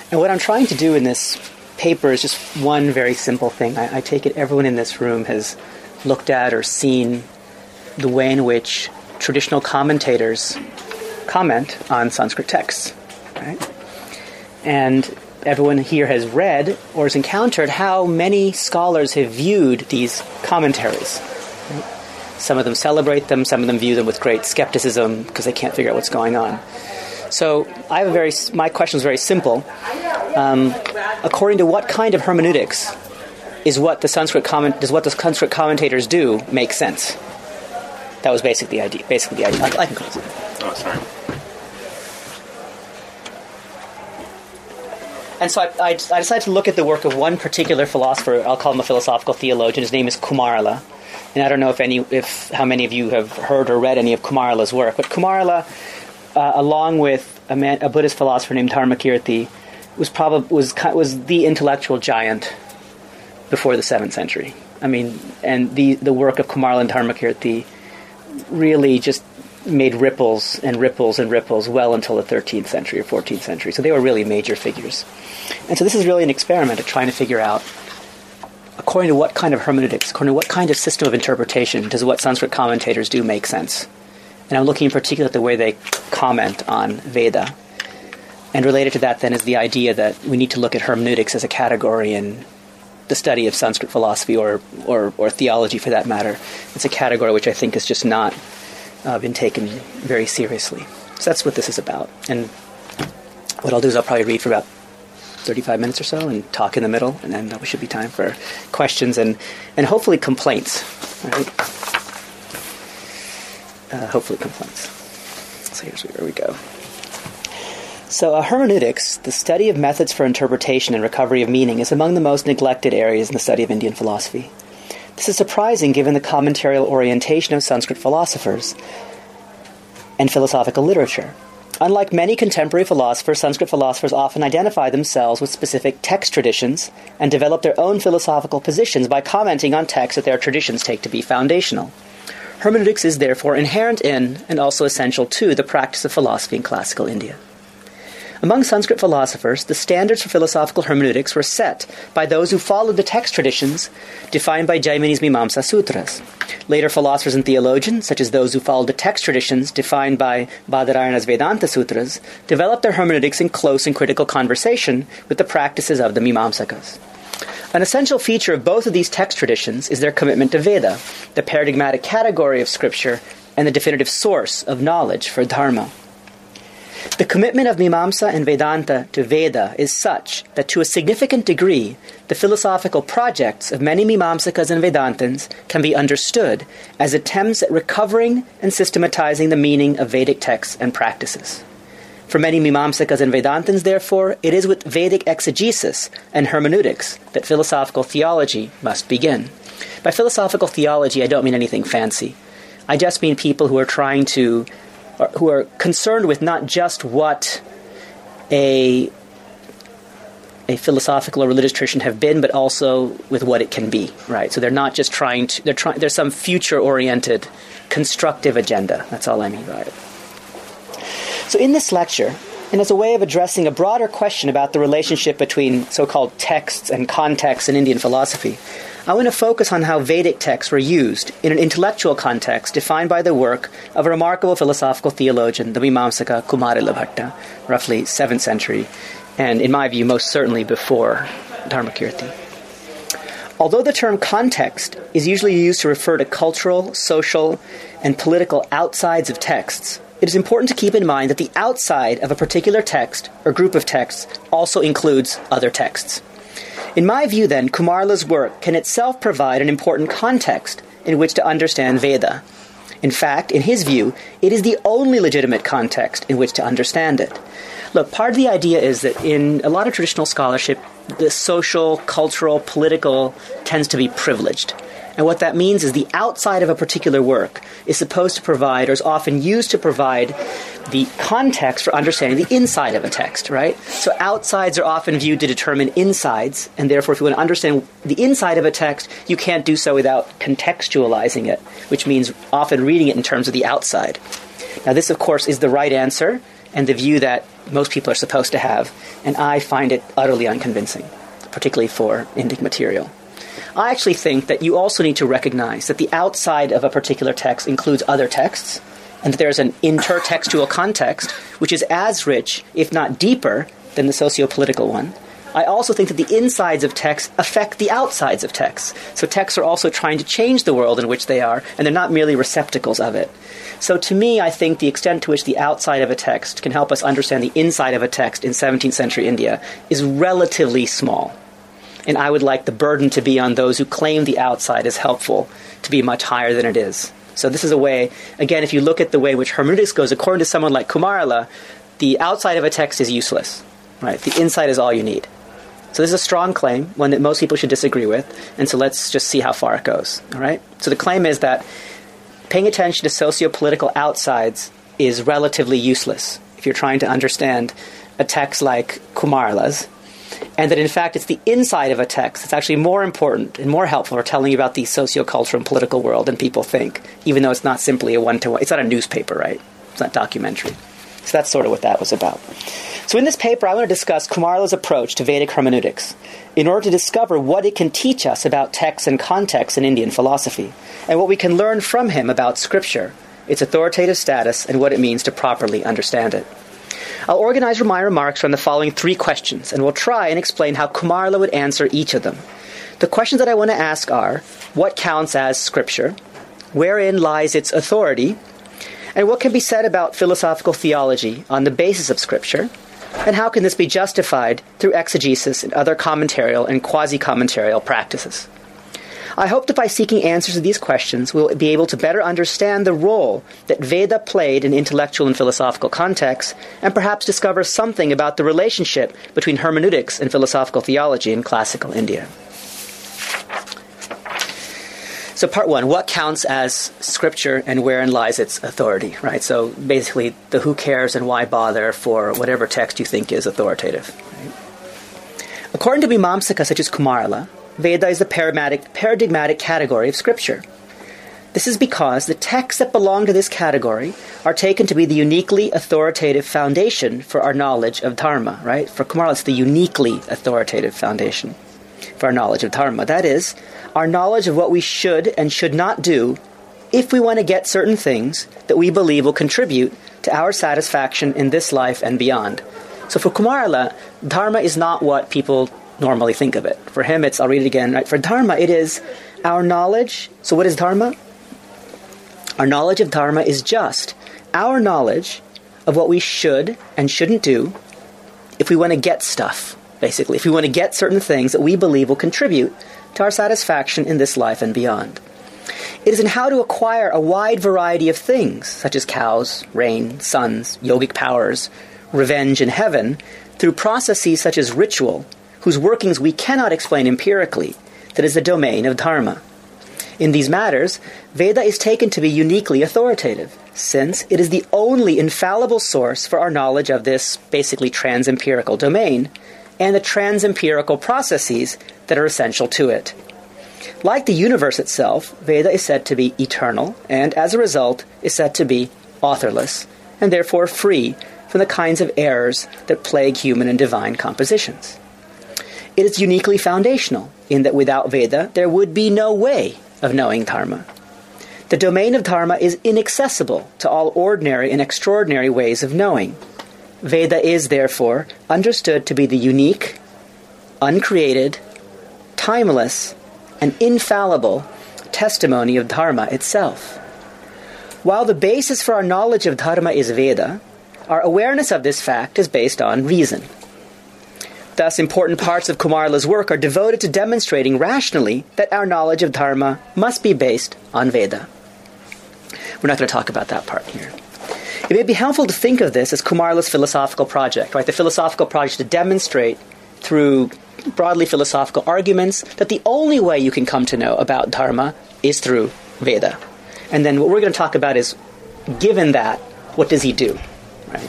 And what I'm trying to do in this paper is just one very simple thing. I take it everyone in this room has looked at or seen the way in which traditional commentators comment on Sanskrit texts, right? And everyone here has read or has encountered how many scholars have viewed these commentaries. Right? Some of them celebrate them, some of them view them with great skepticism because they can't figure out what's going on. So my question is very simple. According to what kind of hermeneutics does what the Sanskrit commentators do make sense? That was basically the idea. I can close it. Oh, sorry. And so I decided to look at the work of one particular philosopher. I'll call him a philosophical theologian. His name is Kumarila. And I don't know how many of you have heard or read any of Kumarila's work. But Kumarila, along with a Buddhist philosopher named Dharmakirti, was the intellectual giant before the 7th century. I mean, and the work of Kumarila and Dharmakirti really just made ripples and ripples and ripples well until the 13th century or 14th century. So they were really major figures. And so this is really an experiment of trying to figure out, according to what kind of hermeneutics, according to what kind of system of interpretation does what Sanskrit commentators do make sense? And I'm looking in particular at the way they comment on Veda. And related to that then is the idea that we need to look at hermeneutics as a category in the study of Sanskrit philosophy or theology for that matter. It's a category which I think has just not been taken very seriously. So that's what this is about. And what I'll do is I'll probably read for about 35 minutes or so and talk in the middle, and then there should be time for questions and hopefully complaints. Right? Hopefully complaints. So here's where we go. So hermeneutics, the study of methods for interpretation and recovery of meaning, is among the most neglected areas in the study of Indian philosophy. This is surprising given the commentarial orientation of Sanskrit philosophers and philosophical literature. Unlike many contemporary philosophers, Sanskrit philosophers often identify themselves with specific text traditions and develop their own philosophical positions by commenting on texts that their traditions take to be foundational. Hermeneutics is therefore inherent in and also essential to the practice of philosophy in classical India. Among Sanskrit philosophers, the standards for philosophical hermeneutics were set by those who followed the text traditions defined by Jaimini's Mimamsa Sutras. Later philosophers and theologians, such as those who followed the text traditions defined by Badarayana's Vedanta Sutras, developed their hermeneutics in close and critical conversation with the practices of the Mimamsakas. An essential feature of both of these text traditions is their commitment to Veda, the paradigmatic category of scripture and the definitive source of knowledge for dharma. The commitment of Mimamsa and Vedanta to Veda is such that to a significant degree, the philosophical projects of many Mimamsakas and Vedantins can be understood as attempts at recovering and systematizing the meaning of Vedic texts and practices. For many Mimamsakas and Vedantins, therefore, it is with Vedic exegesis and hermeneutics that philosophical theology must begin. By philosophical theology, I don't mean anything fancy. I just mean people who are concerned with not just what a philosophical or religious tradition have been, but also with what it can be, right? So they're not just there's some future-oriented, constructive agenda. That's all I mean by it. So in this lecture, and as a way of addressing a broader question about the relationship between so-called texts and contexts in Indian philosophy, I want to focus on how Vedic texts were used in an intellectual context defined by the work of a remarkable philosophical theologian, the Mimamsaka Kumarila Bhatta, roughly 7th century, and in my view, most certainly before Dharmakirti. Although the term context is usually used to refer to cultural, social, and political outsides of texts, it is important to keep in mind that the outside of a particular text or group of texts also includes other texts. In my view, then, Kumarila's work can itself provide an important context in which to understand Veda. In fact, in his view, it is the only legitimate context in which to understand it. Look, part of the idea is that in a lot of traditional scholarship, the social, cultural, political tends to be privileged. And what that means is the outside of a particular work is supposed to provide, or is often used to provide, the context for understanding the inside of a text, right? So outsides are often viewed to determine insides, and therefore if you want to understand the inside of a text, you can't do so without contextualizing it, which means often reading it in terms of the outside. Now this, of course, is the right answer, and the view that most people are supposed to have, and I find it utterly unconvincing, particularly for Indic material. I actually think that you also need to recognize that the outside of a particular text includes other texts, and that there's an intertextual context which is as rich, if not deeper, than the socio-political one. I also think that the insides of texts affect the outsides of texts. So texts are also trying to change the world in which they are, and they're not merely receptacles of it. So to me, I think the extent to which the outside of a text can help us understand the inside of a text in 17th century India is relatively small. And I would like the burden to be on those who claim the outside is helpful to be much higher than it is. So this is a way, again, if you look at the way in which hermeneutics goes, according to someone like Kumarila, the outside of a text is useless, right? The inside is all you need. So this is a strong claim, one that most people should disagree with, and so let's just see how far it goes, all right? So the claim is that paying attention to socio-political outsides is relatively useless if you're trying to understand a text like Kumarila's, and that in fact it's the inside of a text that's actually more important and more helpful for telling you about the socio-cultural and political world than people think, even though it's not simply a one-to-one. It's not a newspaper, right? It's not documentary. So that's sort of what that was about. So in this paper, I want to discuss Kumarila's approach to Vedic hermeneutics in order to discover what it can teach us about texts and context in Indian philosophy, and what we can learn from him about Scripture, its authoritative status, and what it means to properly understand it. I'll organize my remarks from the following 3 questions, and we'll try and explain how Kumarila would answer each of them. The questions that I want to ask are, what counts as Scripture? Wherein lies its authority? And what can be said about philosophical theology on the basis of Scripture? And how can this be justified through exegesis and other commentarial and quasi-commentarial practices? I hope that by seeking answers to these questions, we'll be able to better understand the role that Veda played in intellectual and philosophical contexts, and perhaps discover something about the relationship between hermeneutics and philosophical theology in classical India. So part 1, what counts as Scripture and wherein lies its authority, right? So basically the who cares and why bother for whatever text you think is authoritative. Right? According to Mimamsaka such as Kumarila, Veda is the paradigmatic category of Scripture. This is because the texts that belong to this category are taken to be the uniquely authoritative foundation for our knowledge of Dharma, right? For Kumarila, it's the uniquely authoritative foundation for our knowledge of Dharma. That is, our knowledge of what we should and should not do if we want to get certain things that we believe will contribute to our satisfaction in this life and beyond. So for Kumarila, Dharma is not what people normally think of it. For him, it's, I'll read it again, right? For Dharma, it is our knowledge. So what is Dharma? Our knowledge of Dharma is just our knowledge of what we should and shouldn't do if we want to get stuff, basically. If we want to get certain things that we believe will contribute to our satisfaction in this life and beyond. It is in how to acquire a wide variety of things, such as cows, rain, suns, yogic powers, revenge, and heaven, through processes such as ritual, whose workings we cannot explain empirically, that is the domain of Dharma. In these matters, Veda is taken to be uniquely authoritative, since it is the only infallible source for our knowledge of this basically trans-empirical domain, and the trans-empirical processes that are essential to it. Like the universe itself, Veda is said to be eternal, and as a result is said to be authorless, and therefore free from the kinds of errors that plague human and divine compositions. It is uniquely foundational, in that without Veda there would be no way of knowing Dharma. The domain of Dharma is inaccessible to all ordinary and extraordinary ways of knowing. Veda is, therefore, understood to be the unique, uncreated, timeless, and infallible testimony of Dharma itself. While the basis for our knowledge of Dharma is Veda, our awareness of this fact is based on reason. Thus, important parts of Kumarila's work are devoted to demonstrating rationally that our knowledge of Dharma must be based on Veda. We're not going to talk about that part here. It may be helpful to think of this as Kumarila's philosophical project, right? The philosophical project to demonstrate through broadly philosophical arguments that the only way you can come to know about Dharma is through Veda. And then what we're going to talk about is, given that, what does he do? Right?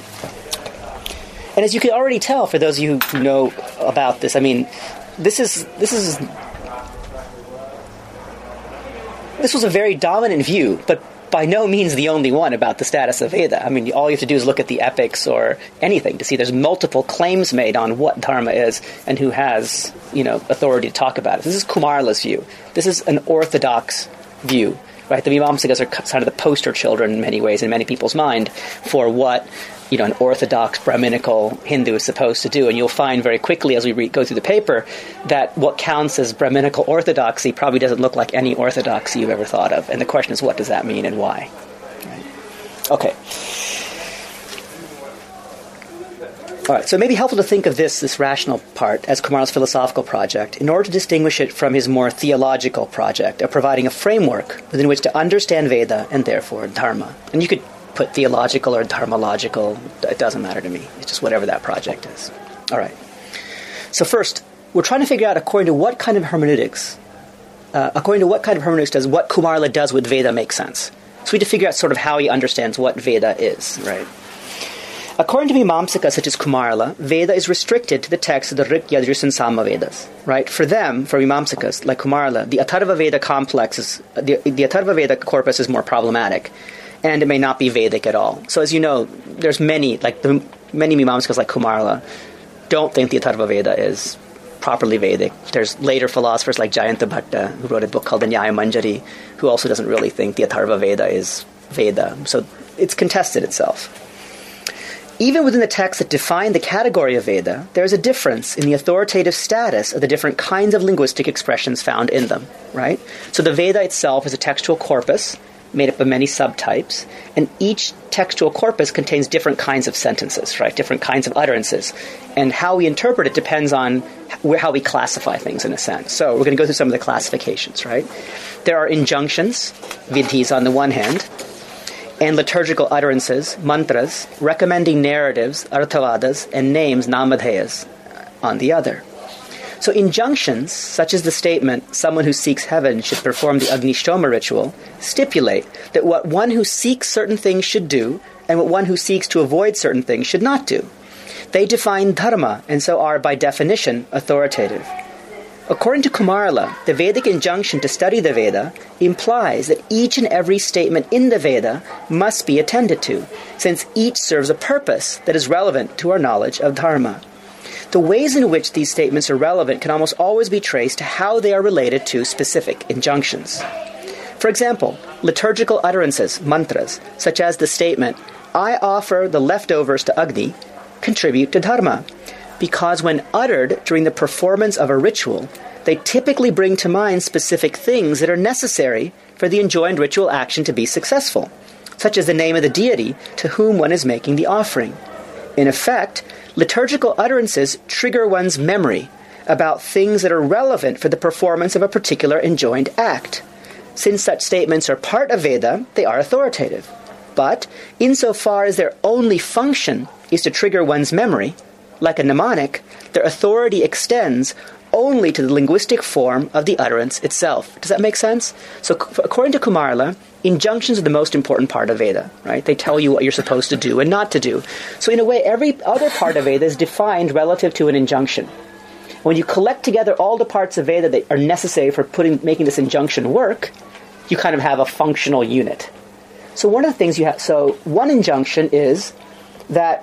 And as you can already tell, for those of you who know about this, I mean, this was a very dominant view, but by no means the only one about the status of Veda. I mean, all you have to do is look at the epics or anything to see there's multiple claims made on what Dharma is and who has, authority to talk about it. This is Kumarla's view. This is an orthodox view, right? The Mimamsakas are kind of the poster children in many ways, in many people's mind, for what an orthodox Brahminical Hindu is supposed to do. And you'll find very quickly as we go through the paper that what counts as Brahminical orthodoxy probably doesn't look like any orthodoxy you've ever thought of. And the question is, what does that mean and why? Right. Okay. All right, so it may be helpful to think of this rational part as Kumarla's philosophical project in order to distinguish it from his more theological project of providing a framework within which to understand Veda and therefore Dharma. And you could put theological or dharmalogical, it doesn't matter to me. It's just whatever that project is. All right. So first, we're trying to figure out according to what kind of hermeneutics does what Kumarla does with Veda make sense. So we need to figure out sort of how he understands what Veda is, right? According to Mimamsaka such as Kumarla, Veda is restricted to the text of the Rik, Yajur, and Sama Vedas, right? For them, for Mimamsakas, like Kumarla, the Atharva Veda complex is, the Atharva Veda corpus is more problematic, and it may not be Vedic at all. So as you know, there's many Mimamsakas like Kumarla don't think the Atharva Veda is properly Vedic. There's later philosophers like Jayanta Bhatta, who wrote a book called the Nyaya Manjari, who also doesn't really think the Atharva Veda is Veda. So it's contested itself. Even within the texts that define the category of Veda, there is a difference in the authoritative status of the different kinds of linguistic expressions found in them, right? So the Veda itself is a textual corpus made up of many subtypes, and each textual corpus contains different kinds of sentences, right? Different kinds of utterances. And how we interpret it depends on how we classify things, in a sense. So we're going to go through some of the classifications, right? There are injunctions, vidhis on the one hand, and liturgical utterances, mantras, recommending narratives, arthavadas, and names, namadheyas, on the other. So injunctions, such as the statement, someone who seeks heaven should perform the Agnishtoma ritual, stipulate that what one who seeks certain things should do, and what one who seeks to avoid certain things should not do. They define dharma, and so are, by definition, authoritative. According to Kumarla, the Vedic injunction to study the Veda implies that each and every statement in the Veda must be attended to, since each serves a purpose that is relevant to our knowledge of dharma. The ways in which these statements are relevant can almost always be traced to how they are related to specific injunctions. For example, liturgical utterances, mantras, such as the statement, I offer the leftovers to Agni, contribute to dharma, because when uttered during the performance of a ritual, they typically bring to mind specific things that are necessary for the enjoined ritual action to be successful, such as the name of the deity to whom one is making the offering. In effect, liturgical utterances trigger one's memory about things that are relevant for the performance of a particular enjoined act. Since such statements are part of Veda, they are authoritative. But, insofar as their only function is to trigger one's memory, like a mnemonic, their authority extends only to the linguistic form of the utterance itself. Does that make sense? So, according to Kumarla, injunctions are the most important part of Veda, right? They tell you what you're supposed to do and not to do. So in a way, every other part of Veda is defined relative to an injunction. When you collect together all the parts of Veda that are necessary for making this injunction work, you kind of have a functional unit. So one of the things you have, so one injunction is that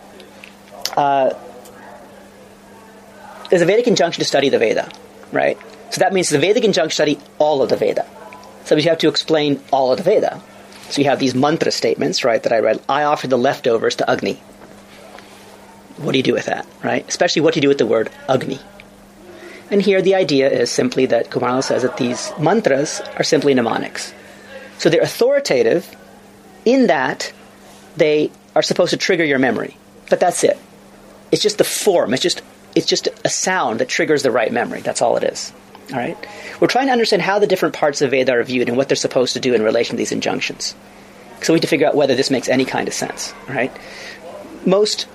there's a Vedic injunction to study the Veda, right? So that means the Vedic injunction to study all of the Veda. So you have to explain all of the Veda. So you have these mantra statements, right, that I read. I offer the leftovers to Agni. What do you do with that, right? Especially what do you do with the word Agni? And here the idea is simply that Kumarla says that these mantras are simply mnemonics. So they're authoritative in that they are supposed to trigger your memory. But that's it. It's just the form. It's just a sound that triggers the right memory. That's all it is. All right? We're trying to understand how the different parts of Veda are viewed and what they're supposed to do in relation to these injunctions. So we need to figure out whether this makes any kind of sense. All right? Let's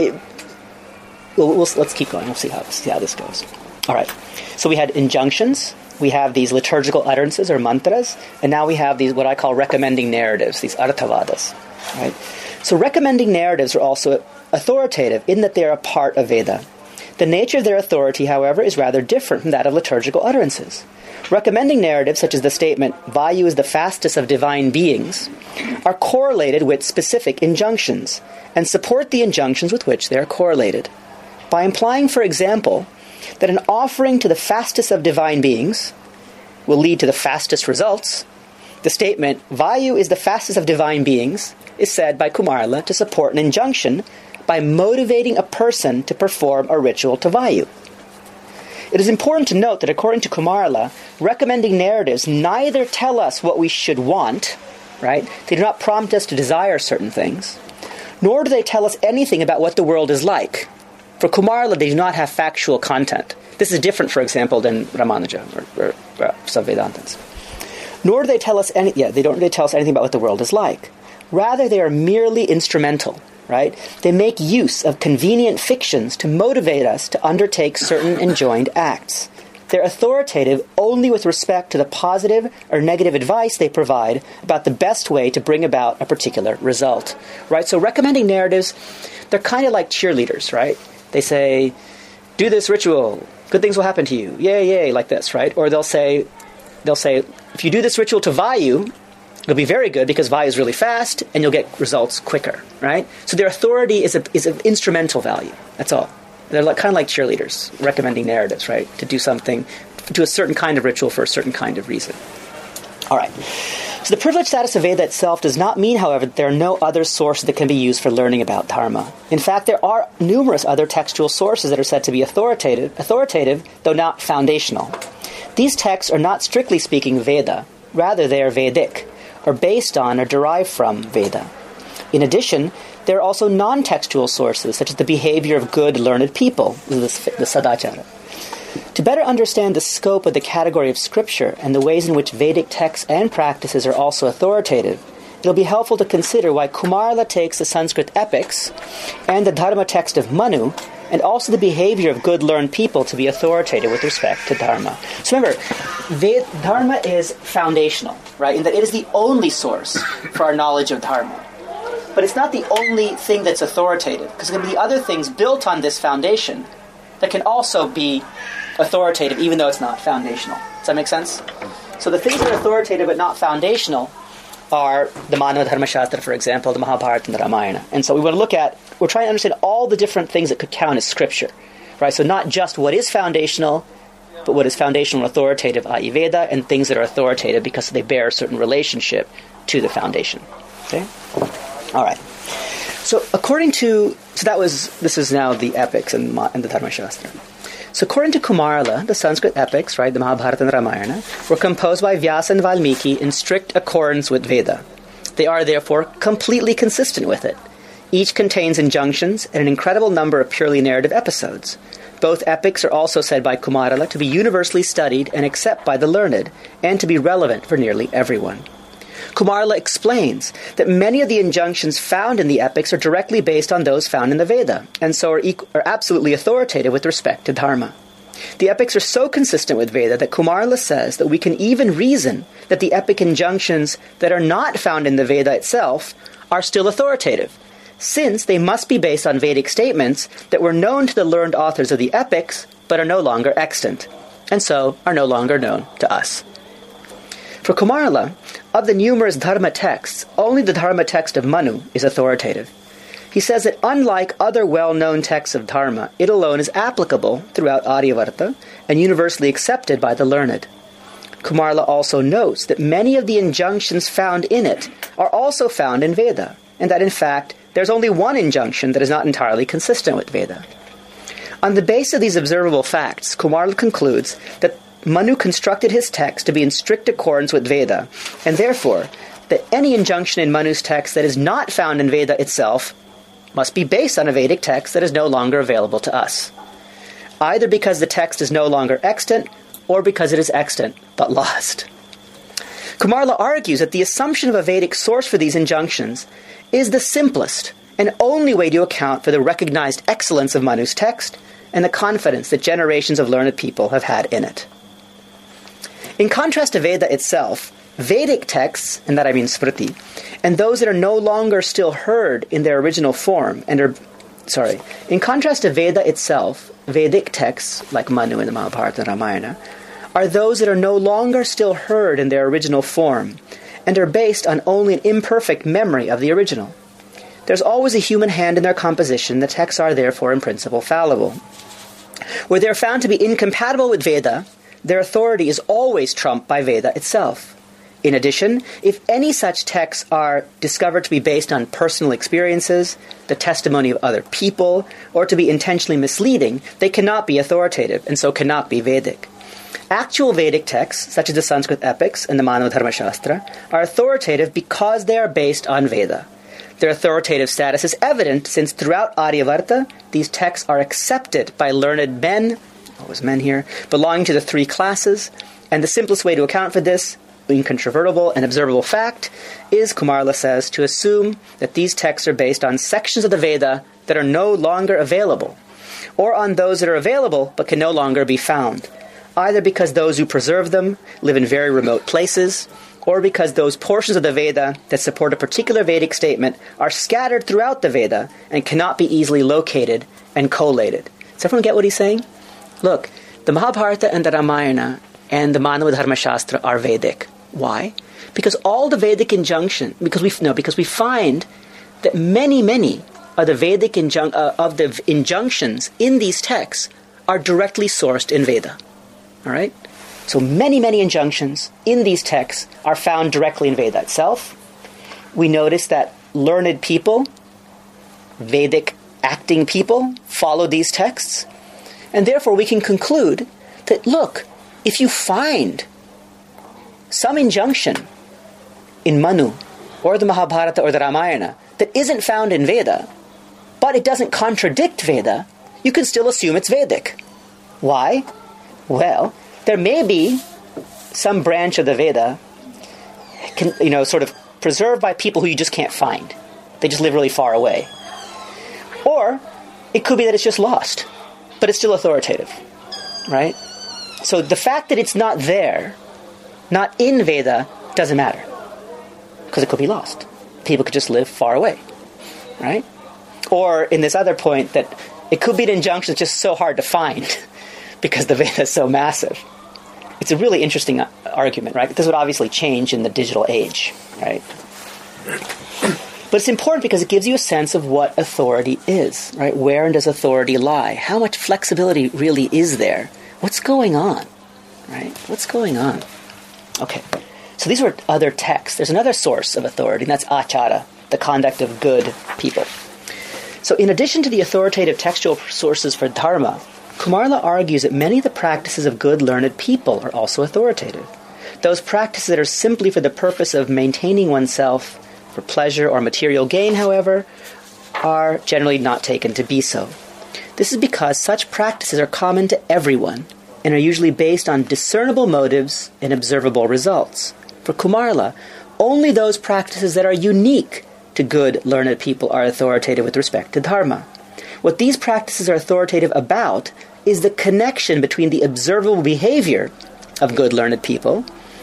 keep going. We'll see how this goes. All right. So we had injunctions. We have these liturgical utterances or mantras. And now we have these what I call recommending narratives, these arthavadas. Right? So recommending narratives are also authoritative in that they are a part of Veda. The nature of their authority, however, is rather different from that of liturgical utterances. Recommending narratives such as the statement, Vayu is the fastest of divine beings, are correlated with specific injunctions, and support the injunctions with which they are correlated. By implying, for example, that an offering to the fastest of divine beings will lead to the fastest results, the statement, Vayu is the fastest of divine beings, is said by Kumarila to support an injunction by motivating a person to perform a ritual to Vayu. It is important to note that according to Kumarila, recommending narratives neither tell us what we should want, right? They do not prompt us to desire certain things, nor do they tell us anything about what the world is like. For Kumarila, they do not have factual content. This is different, for example, than Ramanuja or some Vedantins. Nor do they tell us they don't really tell us anything about what the world is like. Rather, they are merely instrumental, right? They make use of convenient fictions to motivate us to undertake certain enjoined acts. They're authoritative only with respect to the positive or negative advice they provide about the best way to bring about a particular result, right? So recommending narratives, they're kind of like cheerleaders, right? They say, do this ritual, good things will happen to you, yay, yay, like this, right? Or they'll say, if you do this ritual to Vayu, it'll be very good because Vayu is really fast and you'll get results quicker, right? So their authority is an instrumental value. That's all. They're kind of like cheerleaders, recommending narratives, right? To do something, to a certain kind of ritual for a certain kind of reason. All right. So the privileged status of Veda itself does not mean, however, that there are no other sources that can be used for learning about Dharma. In fact, there are numerous other textual sources that are said to be authoritative, though not foundational. These texts are not strictly speaking Veda. Rather, they are Vedic, or based on or derived from Veda. In addition, there are also non-textual sources, such as the behavior of good, learned people, the Sadachara. To better understand the scope of the category of scripture and the ways in which Vedic texts and practices are also authoritative, it'll be helpful to consider why Kumarila takes the Sanskrit epics and the Dharma text of Manu, and also the behavior of good, learned people to be authoritative with respect to Dharma. So remember, Dharma is foundational, right? In that it is the only source for our knowledge of Dharma. But it's not the only thing that's authoritative, because there can be other things built on this foundation that can also be authoritative, even though it's not foundational. Does that make sense? So the things that are authoritative but not foundational are the Manu Dharma Shastra, for example, the Mahabharata and the Ramayana. And so we're trying to understand all the different things that could count as scripture, right? So not just what is foundational, but what is foundational and authoritative, i.e. Veda, and things that are authoritative because they bear a certain relationship to the foundation. Okay? All right. So this is now the epics and the Dharma Shastra. So according to Kumarila, the Sanskrit epics, right, the Mahabharata and the Ramayana, were composed by Vyasa and Valmiki in strict accordance with Veda. They are therefore completely consistent with it. Each contains injunctions and an incredible number of purely narrative episodes. Both epics are also said by Kumarila to be universally studied and accepted by the learned, and to be relevant for nearly everyone. Kumarila explains that many of the injunctions found in the epics are directly based on those found in the Veda, and so are absolutely authoritative with respect to Dharma. The epics are so consistent with Veda that Kumarila says that we can even reason that the epic injunctions that are not found in the Veda itself are still authoritative, since they must be based on Vedic statements that were known to the learned authors of the epics, but are no longer extant, and so are no longer known to us. For Kumarila, of the numerous Dharma texts, only the Dharma text of Manu is authoritative. He says that unlike other well-known texts of Dharma, it alone is applicable throughout Aryavarta and universally accepted by the learned. Kumarila also notes that many of the injunctions found in it are also found in Veda, and that in fact there's only one injunction that is not entirely consistent with Veda. On the basis of these observable facts, Kumarila concludes that Manu constructed his text to be in strict accordance with Veda, and therefore, that any injunction in Manu's text that is not found in Veda itself must be based on a Vedic text that is no longer available to us, either because the text is no longer extant, or because it is extant but lost. Kumarila argues that the assumption of a Vedic source for these injunctions is the simplest and only way to account for the recognized excellence of Manu's text and the confidence that generations of learned people have had in it. In contrast to Veda itself, Vedic texts, and that I mean Smriti, and those that are no longer still heard in their original form and are In contrast to Veda itself, Vedic texts, like Manu and the Mahabharata and Ramayana, are those that are no longer still heard in their original form, and are based on only an imperfect memory of the original. There's always a human hand in their composition. The texts are therefore in principle fallible. Where they are found to be incompatible with Veda, their authority is always trumped by Veda itself. In addition, if any such texts are discovered to be based on personal experiences, the testimony of other people, or to be intentionally misleading, they cannot be authoritative, and so cannot be Vedic. Actual Vedic texts, such as the Sanskrit epics and the Manu Dharma Shastra, are authoritative because they are based on Veda. Their authoritative status is evident since throughout Aryavarta, these texts are accepted by learned men, always men here, belonging to the three classes, and the simplest way to account for this, incontrovertible and observable fact, is, Kumarla says, to assume that these texts are based on sections of the Veda that are no longer available, or on those that are available but can no longer be found, either because those who preserve them live in very remote places, or because those portions of the Veda that support a particular Vedic statement are scattered throughout the Veda and cannot be easily located and collated. Does everyone get what he's saying? Look, the Mahabharata and the Ramayana and the Manu Dharma Shastra are Vedic. Why? Because all the Vedic because we find that many of the Vedic injunctions in these texts are directly sourced in Veda. All right? So many injunctions in these texts are found directly in Veda itself. We notice that learned people, Vedic acting people, follow these texts. And therefore we can conclude that, look, if you find some injunction in Manu, or the Mahabharata, or the Ramayana, that isn't found in Veda, but it doesn't contradict Veda, you can still assume it's Vedic. Why? Well, there may be some branch of the Veda, sort of preserved by people who you just can't find. They just live really far away. Or it could be that it's just lost, but it's still authoritative, right? So the fact that it's not there, not in Veda, doesn't matter, because it could be lost. People could just live far away, right? Or in this other point, that it could be an injunction that's just so hard to find because the Veda is so massive. It's a really interesting argument, right? This would obviously change in the digital age, right? But it's important because it gives you a sense of what authority is, right? Where does authority lie? How much flexibility really is there? What's going on, right? What's going on? Okay, so these were other texts. There's another source of authority, and that's achara, the conduct of good people. So in addition to the authoritative textual sources for dharma, Kumarla argues that many of the practices of good learned people are also authoritative. Those practices that are simply for the purpose of maintaining oneself for pleasure or material gain, however, are generally not taken to be so. This is because such practices are common to everyone and are usually based on discernible motives and observable results. For Kumarla, only those practices that are unique to good learned people are authoritative with respect to dharma. What these practices are authoritative about is the connection between the observable behavior of good learned people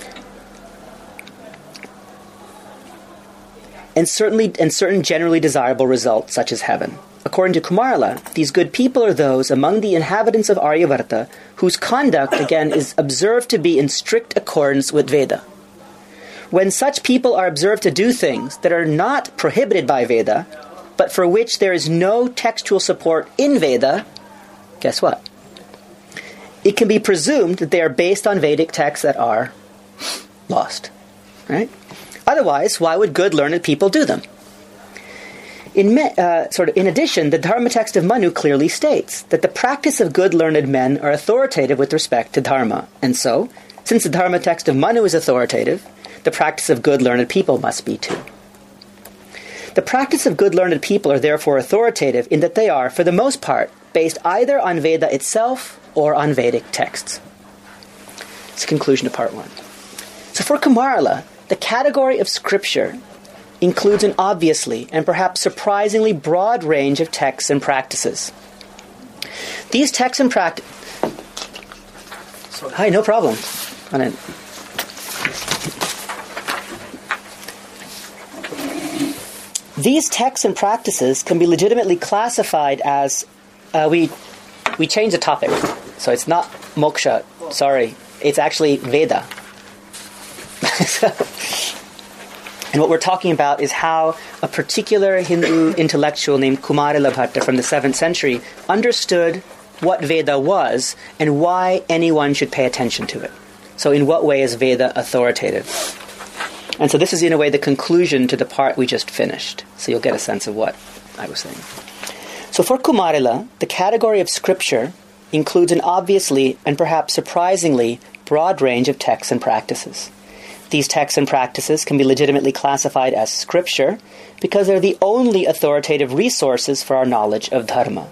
and certain generally desirable results, such as heaven. According to Kumarla, these good people are those among the inhabitants of Aryavarta whose conduct, again, is observed to be in strict accordance with Veda. When such people are observed to do things that are not prohibited by Veda, but for which there is no textual support in Veda, guess what? It can be presumed that they are based on Vedic texts that are lost, right? Otherwise, why would good learned people do them? In addition, the Dharma text of Manu clearly states that the practice of good learned men are authoritative with respect to Dharma. And so, since the Dharma text of Manu is authoritative, the practice of good learned people must be too. The practice of good learned people are therefore authoritative in that they are, for the most part, based either on Veda itself or on Vedic texts. It's the conclusion of part 1. So for Kumarla, the category of scripture includes an obviously and perhaps surprisingly broad range of texts and practices. These texts and practices... Hi, no problem. These texts and practices can be legitimately classified as, we changed the topic, so it's not moksha, sorry, it's actually Veda. And what we're talking about is how a particular Hindu intellectual named Kumarila Bhatta from the 7th century understood what Veda was and why anyone should pay attention to it. So in what way is Veda authoritative? And so this is in a way the conclusion to the part we just finished. So you'll get a sense of what I was saying. So for Kumarila, the category of scripture includes an obviously and perhaps surprisingly broad range of texts and practices. These texts and practices can be legitimately classified as scripture because they're the only authoritative resources for our knowledge of dharma.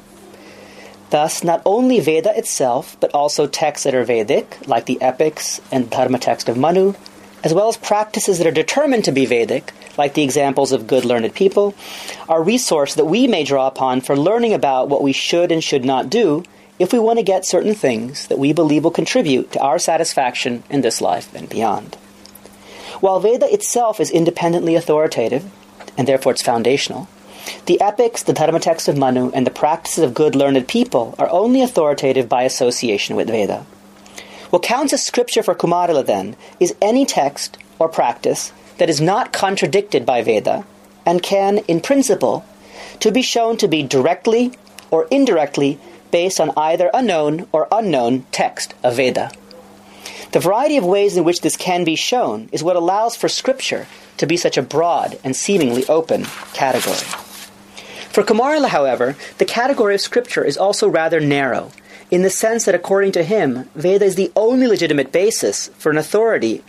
Thus, not only Veda itself, but also texts that are Vedic, like the epics and dharma text of Manu, as well as practices that are determined to be Vedic, like the examples of good learned people, are resources that we may draw upon for learning about what we should and should not do if we want to get certain things that we believe will contribute to our satisfaction in this life and beyond. While Veda itself is independently authoritative, and therefore it's foundational, the epics, the dharma text of Manu, and the practices of good learned people are only authoritative by association with Veda. What counts as scripture for Kumarila, then, is any text or practice that is not contradicted by Veda and can, in principle, to be shown to be directly or indirectly based on either a known or unknown text of Veda. The variety of ways in which this can be shown is what allows for scripture to be such a broad and seemingly open category. For Kumarila, however, the category of scripture is also rather narrow, in the sense that according to him, Veda is the only legitimate basis for the authority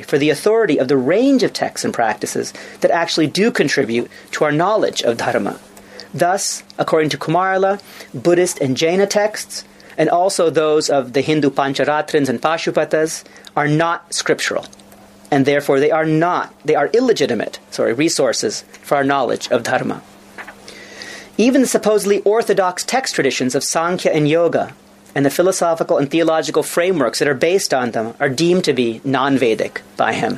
of the range of texts and practices that actually do contribute to our knowledge of dharma. Thus, according to Kumarila, Buddhist and Jaina texts, and also those of the Hindu Pancharatrins and Pashupatas, are not scriptural, and therefore they are illegitimate resources for our knowledge of dharma. Even the supposedly orthodox text traditions of Sankhya and Yoga, and the philosophical and theological frameworks that are based on them, are deemed to be non-Vedic by him.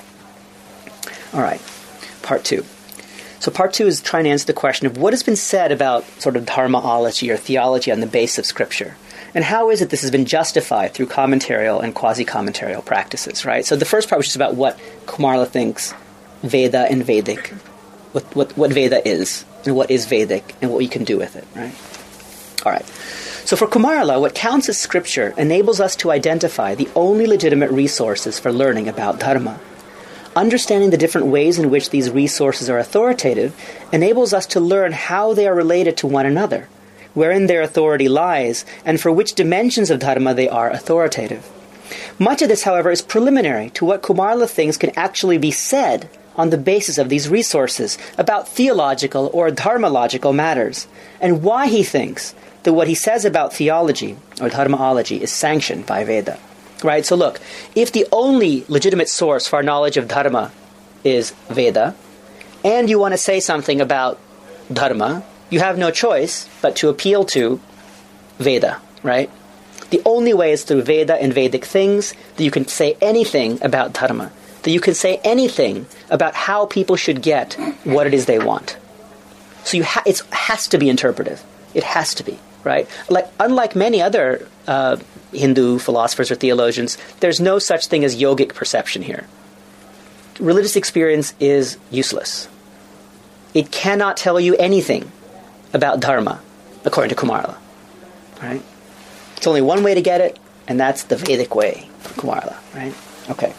All right, part 2. So part 2 is trying to answer the question of what has been said about sort of dharmaology or theology on the base of Scripture. And how is it this has been justified through commentarial and quasi-commentarial practices, right? So the first part was just about what Kumarila thinks Veda and Vedic, what Veda is, and what is Vedic, and what you can do with it, right? All right. So for Kumarila, what counts as Scripture enables us to identify the only legitimate resources for learning about dharma. Understanding the different ways in which these resources are authoritative enables us to learn how they are related to one another, wherein their authority lies, and for which dimensions of dharma they are authoritative. Much of this, however, is preliminary to what Kumarila thinks can actually be said on the basis of these resources about theological or dharmalogical matters, and why he thinks that what he says about theology or dharmaology is sanctioned by Veda. Right, so look, if the only legitimate source for our knowledge of dharma is Veda, and you want to say something about dharma, you have no choice but to appeal to Veda, right? The only way is through Veda and Vedic things that you can say anything about dharma, that you can say anything about how people should get what it is they want. So it has to be interpretive. It has to be, right? Unlike many other Hindu philosophers or theologians, there's no such thing as yogic perception here. Religious experience is useless. It cannot tell you anything about dharma, according to Kumarila. Right? It's only one way to get it, and that's the Vedic way for Kumarila. Right? Okay.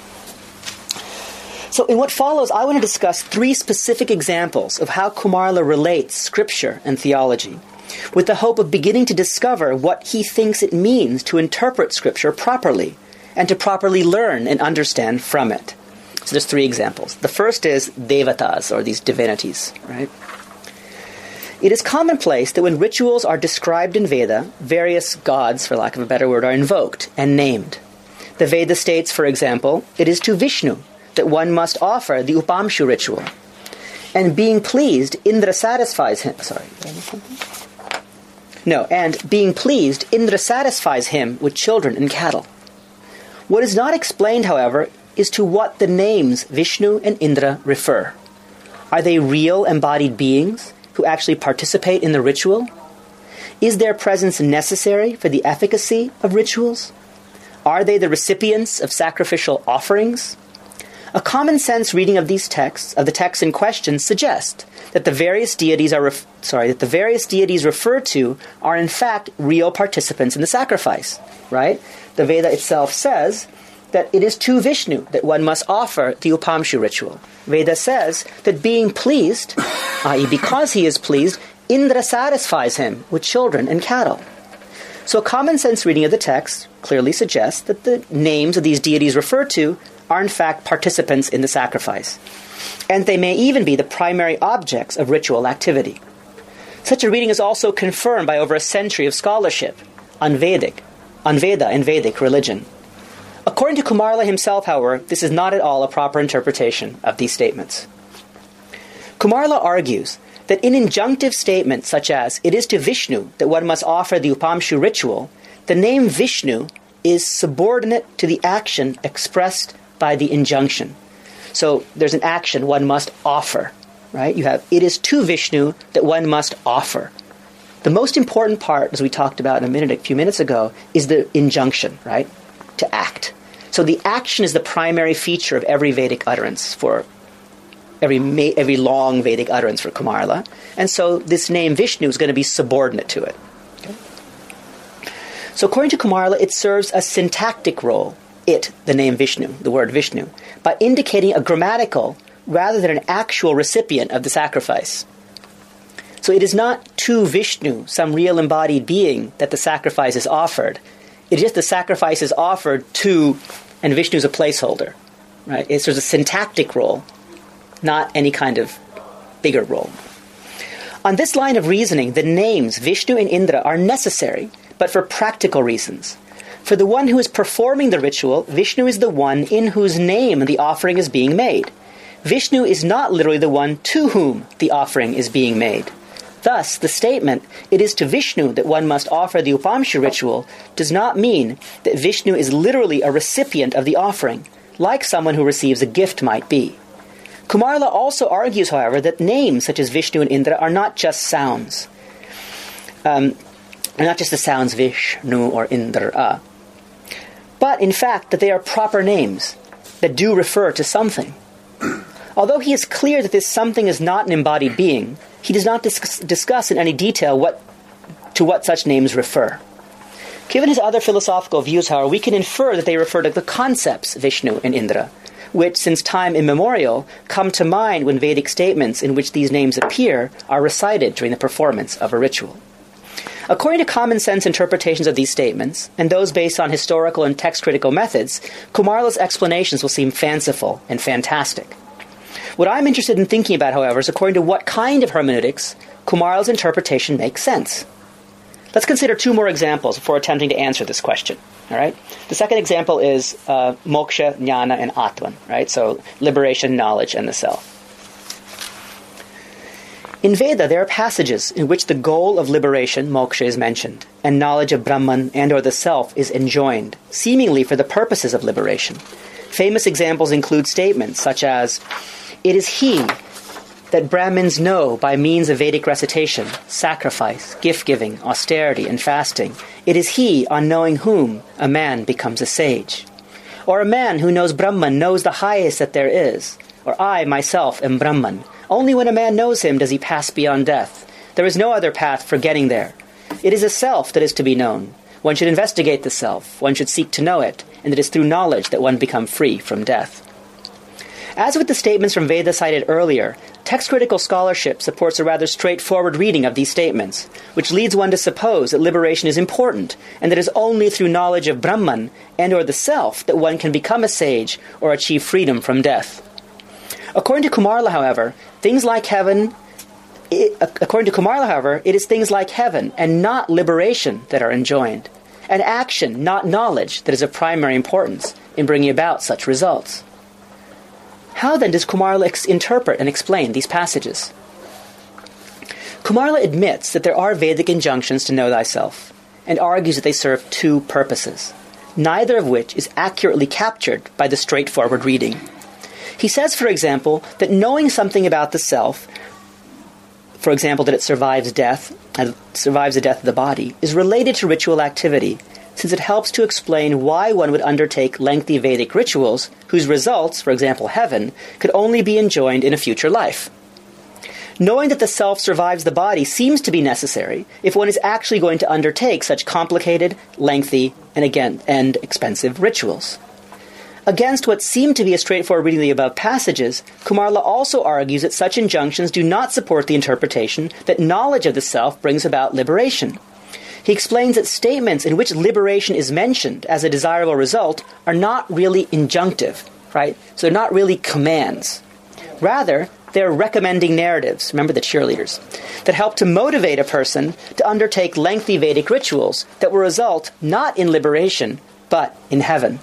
So in what follows, I want to discuss 3 specific examples of how Kumarila relates scripture and theology, with the hope of beginning to discover what he thinks it means to interpret Scripture properly, and to properly learn and understand from it. So there's 3 examples. The first is devatas, or these divinities, right? It is commonplace that when rituals are described in Veda, various gods, for lack of a better word, are invoked and named. The Veda states, for example, it is to Vishnu that one must offer the Upamshu ritual. And being pleased, Indra satisfies him. And being pleased, Indra satisfies him with children and cattle. What is not explained, however, is to what the names Vishnu and Indra refer. Are they real embodied beings who actually participate in the ritual? Is their presence necessary for the efficacy of rituals? Are they the recipients of sacrificial offerings? A common sense reading of these texts, of the texts in question, suggests that the various deities referred to are in fact real participants in the sacrifice. Right? The Veda itself says that it is to Vishnu that one must offer the Upamshu ritual. Veda says that being pleased, i.e. because he is pleased, Indra satisfies him with children and cattle. So a common sense reading of the text clearly suggests that the names of these deities referred to are in fact participants in the sacrifice. And they may even be the primary objects of ritual activity. Such a reading is also confirmed by over a century of scholarship on Veda and Vedic religion. According to Kumarila himself, however, this is not at all a proper interpretation of these statements. Kumarila argues that in injunctive statements such as, it is to Vishnu that one must offer the Upamshu ritual, the name Vishnu is subordinate to the action expressed by the injunction. So there's an action one must offer, right? You have, it is to Vishnu that one must offer. The most important part, as we talked about a few minutes ago, is the injunction, right? To act. So the action is the primary feature of every Vedic utterance for every long Vedic utterance for Kumarila. And so this name Vishnu is going to be subordinate to it. Okay? So according to Kumarila, it serves a syntactic role, the name Vishnu, the word Vishnu, by indicating a grammatical rather than an actual recipient of the sacrifice. So it is not to Vishnu, some real embodied being, that the sacrifice is offered. It's just the sacrifice is offered to, and Vishnu is a placeholder. Right? It serves a syntactic role, not any kind of bigger role. On this line of reasoning, the names Vishnu and Indra are necessary, but for practical reasons. For the one who is performing the ritual, Vishnu is the one in whose name the offering is being made. Vishnu is not literally the one to whom the offering is being made. Thus, the statement, it is to Vishnu that one must offer the Upamshu ritual, does not mean that Vishnu is literally a recipient of the offering, like someone who receives a gift might be. Kumarila also argues, however, that names such as Vishnu and Indra are not just sounds. Are not just the sounds Vishnu or Indra. But, in fact, that they are proper names that do refer to something. Although he is clear that this something is not an embodied being, he does not discuss in any detail to what such names refer. Given his other philosophical views, however, we can infer that they refer to the concepts Vishnu and Indra, which, since time immemorial, come to mind when Vedic statements in which these names appear are recited during the performance of a ritual. According to common sense interpretations of these statements, and those based on historical and text-critical methods, Kumarila's explanations will seem fanciful and fantastic. What I'm interested in thinking about, however, is according to what kind of hermeneutics Kumarila's interpretation makes sense. Let's consider two more examples before attempting to answer this question. All right. The second example is moksha, jnana, and atman. Right. So liberation, knowledge, and the self. In Veda, there are passages in which the goal of liberation, moksha, is mentioned, and knowledge of Brahman and/or the self is enjoined, seemingly for the purposes of liberation. Famous examples include statements such as, "It is he that Brahmins know by means of Vedic recitation, sacrifice, gift-giving, austerity, and fasting. It is he on knowing whom a man becomes a sage." Or, "A man who knows Brahman knows the highest that there is." Or, "I, myself, am Brahman. Only when a man knows him does he pass beyond death. There is no other path for getting there. It is a self that is to be known. One should investigate the self. One should seek to know it. And it is through knowledge that one becomes free from death." As with the statements from Veda cited earlier, text-critical scholarship supports a rather straightforward reading of these statements, which leads one to suppose that liberation is important, and that it is only through knowledge of Brahman and/or the self that one can become a sage or achieve freedom from death. According to Kumarila, however, it is things like heaven and not liberation that are enjoined, and action, not knowledge, that is of primary importance in bringing about such results. How then does Kumarila interpret and explain these passages? Kumarila admits that there are Vedic injunctions to know thyself, and argues that they serve two purposes, neither of which is accurately captured by the straightforward reading. He says, for example, that knowing something about the self, for example, that it survives death, and survives the death of the body, is related to ritual activity, since it helps to explain why one would undertake lengthy Vedic rituals whose results, for example heaven, could only be enjoyed in a future life. Knowing that the self survives the body seems to be necessary if one is actually going to undertake such complicated, lengthy, and expensive rituals. Against what seemed to be a straightforward reading of the above passages, Kumarla also argues that such injunctions do not support the interpretation that knowledge of the self brings about liberation. He explains that statements in which liberation is mentioned as a desirable result are not really injunctive, right? So they're not really commands. Rather, they're recommending narratives, remember the cheerleaders, that help to motivate a person to undertake lengthy Vedic rituals that will result not in liberation, but in heaven.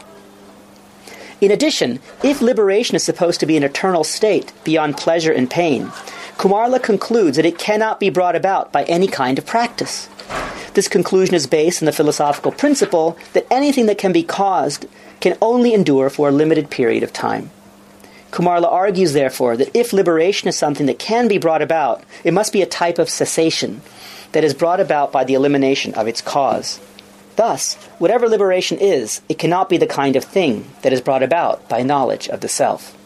In addition, if liberation is supposed to be an eternal state beyond pleasure and pain, Kumarla concludes that it cannot be brought about by any kind of practice. This conclusion is based on the philosophical principle that anything that can be caused can only endure for a limited period of time. Kumarla argues, therefore, that if liberation is something that can be brought about, it must be a type of cessation that is brought about by the elimination of its cause. Thus, whatever liberation is, it cannot be the kind of thing that is brought about by knowledge of the self.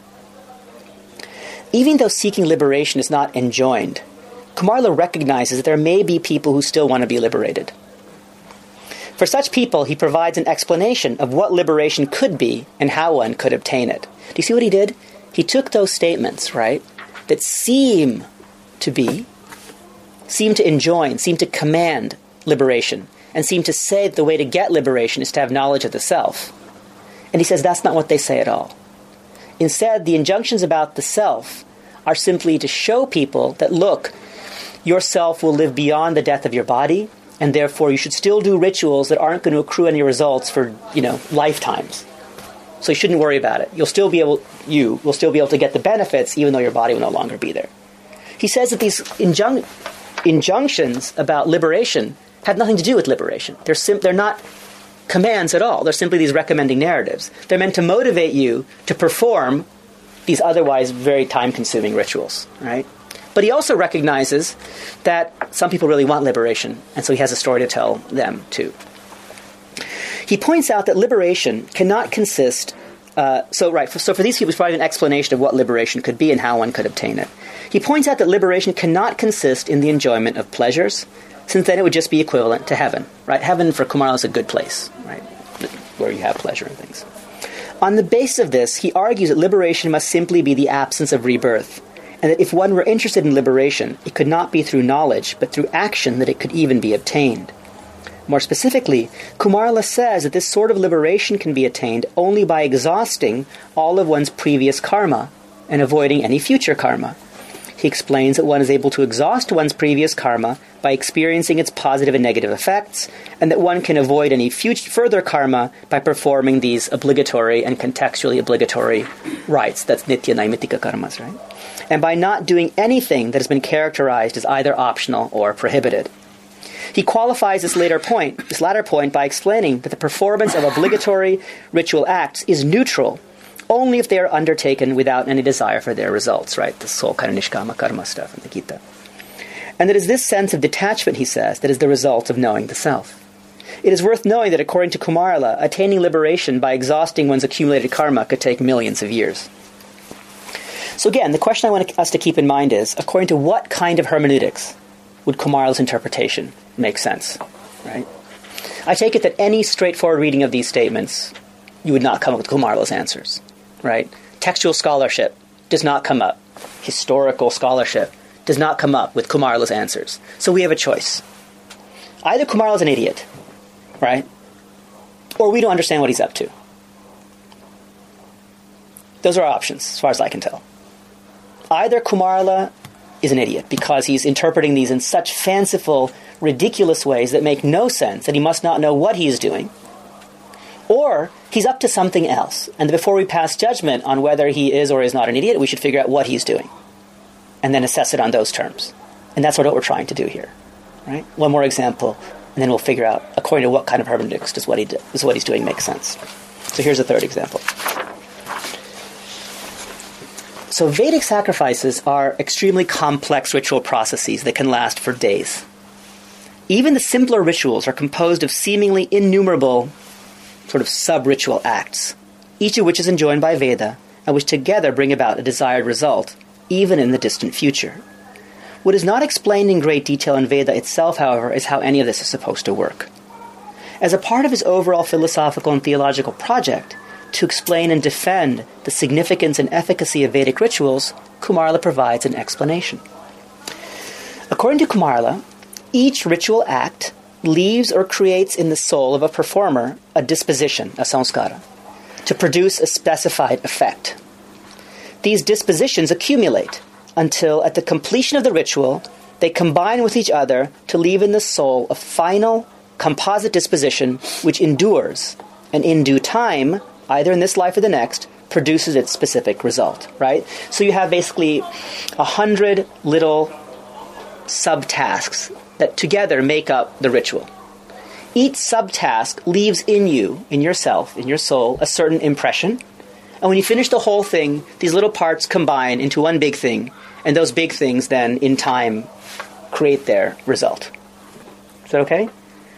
Even though seeking liberation is not enjoined, Kumarla recognizes that there may be people who still want to be liberated. For such people, he provides an explanation of what liberation could be and how one could obtain it. Do you see what he did? He took those statements, right, that seem to enjoin, seem to command liberation, and seem to say that the way to get liberation is to have knowledge of the self. And he says that's not what they say at all. Instead, the injunctions about the self are simply to show people that, look, your self will live beyond the death of your body, and therefore you should still do rituals that aren't going to accrue any results for, lifetimes. So you shouldn't worry about it. You'll still be able to get the benefits even though your body will no longer be there. He says that these injunctions about liberation have nothing to do with liberation. They're not commands at all. They're simply these recommending narratives. They're meant to motivate you to perform these otherwise very time-consuming rituals, right? But he also recognizes that some people really want liberation, and so he has a story to tell them too. He points out that liberation cannot consist... So for these people, he's providing an explanation of what liberation could be and how one could obtain it. He points out that liberation cannot consist in the enjoyment of pleasures, since then it would just be equivalent to heaven, right? Heaven for Kumarla is a good place, right, where you have pleasure and things. On the basis of this, he argues that liberation must simply be the absence of rebirth, and that if one were interested in liberation, it could not be through knowledge, but through action that it could even be obtained. More specifically, Kumarla says that this sort of liberation can be attained only by exhausting all of one's previous karma and avoiding any future karma. He explains that one is able to exhaust one's previous karma by experiencing its positive and negative effects, and that one can avoid any further karma by performing these obligatory and contextually obligatory rites. That's nitya naimitika karmas, right? And by not doing anything that has been characterized as either optional or prohibited. He qualifies this latter point, by explaining that the performance of obligatory ritual acts is neutral only if they are undertaken without any desire for their results, right? This whole kind of nishkama karma stuff in the Gita. And it is this sense of detachment, he says, that is the result of knowing the self. It is worth knowing that according to Kumarla, attaining liberation by exhausting one's accumulated karma could take millions of years. So again, the question I want us to keep in mind is, according to what kind of hermeneutics would Kumarla's interpretation make sense, right? I take it that any straightforward reading of these statements, you would not come up with Kumarla's answers, right? Textual scholarship does not come up. Historical scholarship does not come up with Kumarla's answers. So we have a choice. Either Kumarla's an idiot, right? Or we don't understand what he's up to. Those are our options, as far as I can tell. Either Kumarla is an idiot because he's interpreting these in such fanciful, ridiculous ways that make no sense, that he must not know what he's doing. Or he's up to something else, and before we pass judgment on whether he is or is not an idiot, we should figure out what he's doing, and then assess it on those terms. And that's what we're trying to do here, right? One more example, and then we'll figure out, according to what kind of hermeneutics does what he's doing make sense. So here's a third example. So Vedic sacrifices are extremely complex ritual processes that can last for days. Even the simpler rituals are composed of seemingly innumerable sort of sub-ritual acts, each of which is enjoined by Veda, and which together bring about a desired result, even in the distant future. What is not explained in great detail in Veda itself, however, is how any of this is supposed to work. As a part of his overall philosophical and theological project, to explain and defend the significance and efficacy of Vedic rituals, Kumarila provides an explanation. According to Kumarila, each ritual act leaves or creates in the soul of a performer a disposition, a samskara, to produce a specified effect. These dispositions accumulate until, at the completion of the ritual, they combine with each other to leave in the soul a final, composite disposition which endures, and in due time, either in this life or the next, produces its specific result, right? So you have basically 100 little subtasks that together make up the ritual. Each subtask leaves in you, in yourself, in your soul, a certain impression. And when you finish the whole thing, these little parts combine into one big thing. And those big things then, in time, create their result. Is that okay?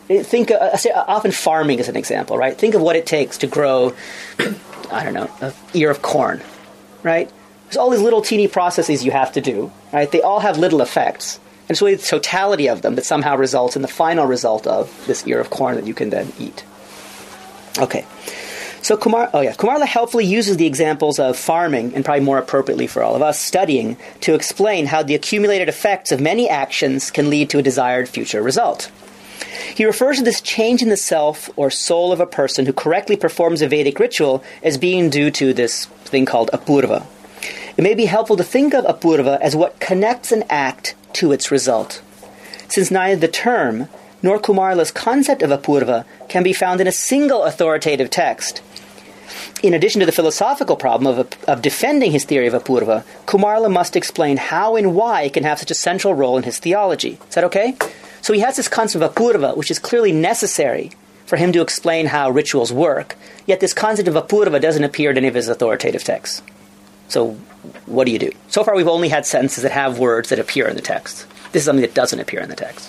Often farming is an example, right? Think of what it takes to grow, an ear of corn, right? There's all these little teeny processes you have to do, right? They all have little effects. And it's really the totality of them that somehow results in the final result of this ear of corn that you can then eat. Okay. So Kumarila helpfully uses the examples of farming, and probably more appropriately for all of us, studying, to explain how the accumulated effects of many actions can lead to a desired future result. He refers to this change in the self or soul of a person who correctly performs a Vedic ritual as being due to this thing called apurva. It may be helpful to think of apurva as what connects an act to its result, since neither the term nor Kumarila's concept of apurva can be found in a single authoritative text. In addition to the philosophical problem of defending his theory of apurva, Kumarila must explain how and why it can have such a central role in his theology. Is that okay? So he has this concept of apurva, which is clearly necessary for him to explain how rituals work, yet this concept of apurva doesn't appear in any of his authoritative texts. So what do you do? So far we've only had sentences that have words that appear in the text. This is something that doesn't appear in the text.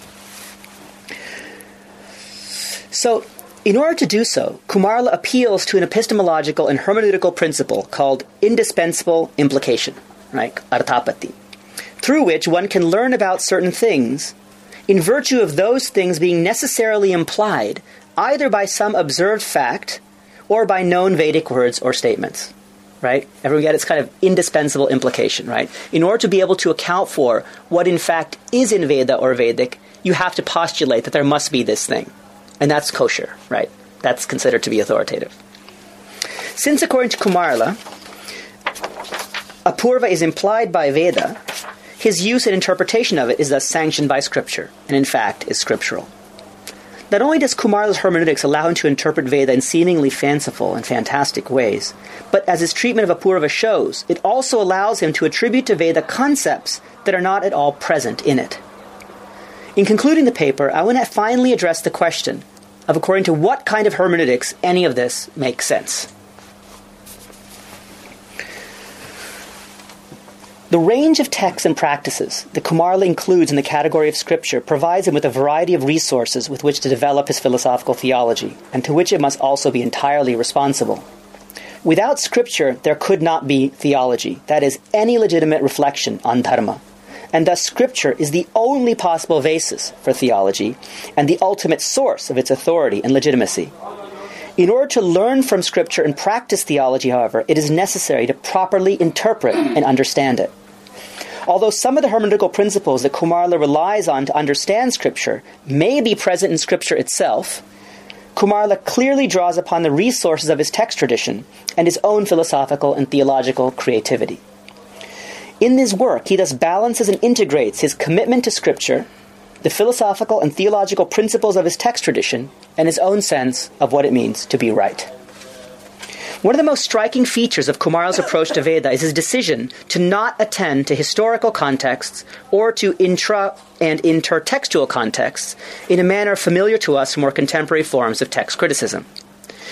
So, in order to do so, Kumarila appeals to an epistemological and hermeneutical principle called indispensable implication, right? Arthapati, through which one can learn about certain things in virtue of those things being necessarily implied either by some observed fact or by known Vedic words or statements, right? Everyone get it's kind of indispensable implication, right? In order to be able to account for what in fact is in Veda or Vedic, you have to postulate that there must be this thing. And that's kosher, right? That's considered to be authoritative. Since, according to Kumarila, apurva is implied by Veda, his use and interpretation of it is thus sanctioned by Scripture, and in fact is scriptural. Not only does Kumarila's hermeneutics allow him to interpret Veda in seemingly fanciful and fantastic ways, but as his treatment of apurva shows, it also allows him to attribute to Veda concepts that are not at all present in it. In concluding the paper, I want to finally address the question of according to what kind of hermeneutics any of this makes sense. The range of texts and practices that Kumarila includes in the category of Scripture provides him with a variety of resources with which to develop his philosophical theology, and to which it must also be entirely responsible. Without Scripture, there could not be theology, that is, any legitimate reflection on dharma. And thus Scripture is the only possible basis for theology and the ultimate source of its authority and legitimacy. In order to learn from Scripture and practice theology, however, it is necessary to properly interpret and understand it. Although some of the hermeneutical principles that Kumarila relies on to understand Scripture may be present in Scripture itself, Kumarila clearly draws upon the resources of his text tradition and his own philosophical and theological creativity. In this work, he thus balances and integrates his commitment to Scripture, the philosophical and theological principles of his text tradition, and his own sense of what it means to be right. One of the most striking features of Kumarila's approach to Veda is his decision to not attend to historical contexts or to intra- and intertextual contexts in a manner familiar to us from more contemporary forms of text criticism.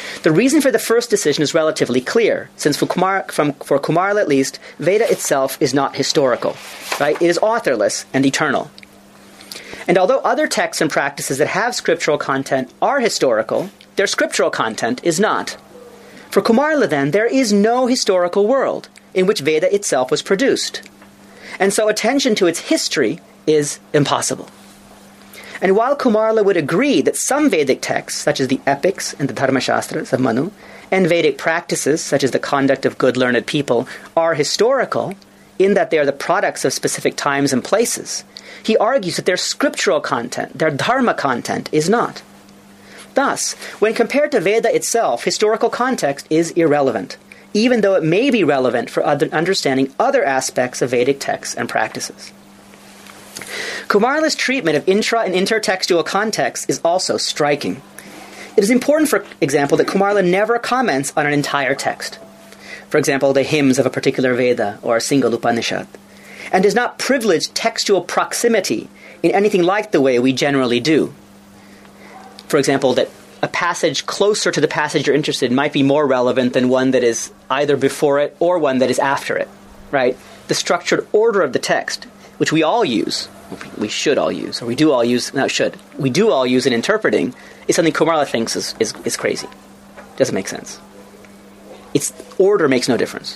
The reason for the first decision is relatively clear, since for Kumarila at least, Veda itself is not historical, right? It is authorless and eternal. And although other texts and practices that have scriptural content are historical, their scriptural content is not. For Kumarila, then, there is no historical world in which Veda itself was produced. And so attention to its history is impossible. And while Kumarila would agree that some Vedic texts, such as the epics and the Dharmashastras of Manu, and Vedic practices, such as the conduct of good learned people, are historical, in that they are the products of specific times and places, he argues that their scriptural content, their dharma content, is not. Thus, when compared to Veda itself, historical context is irrelevant, even though it may be relevant for understanding other aspects of Vedic texts and practices. Kumarila's treatment of intra- and intertextual context is also striking. It is important, for example, that Kumarila never comments on an entire text. For example, the hymns of a particular Veda or a single Upanishad, and does not privilege textual proximity in anything like the way we generally do. For example, that a passage closer to the passage you're interested in might be more relevant than one that is either before it or one that is after it, right? The structured order of the text, which we all use, we should all use, or we do all use, not should, we do all use in interpreting, is something Kumarila thinks is crazy. Doesn't make sense. Its order makes no difference.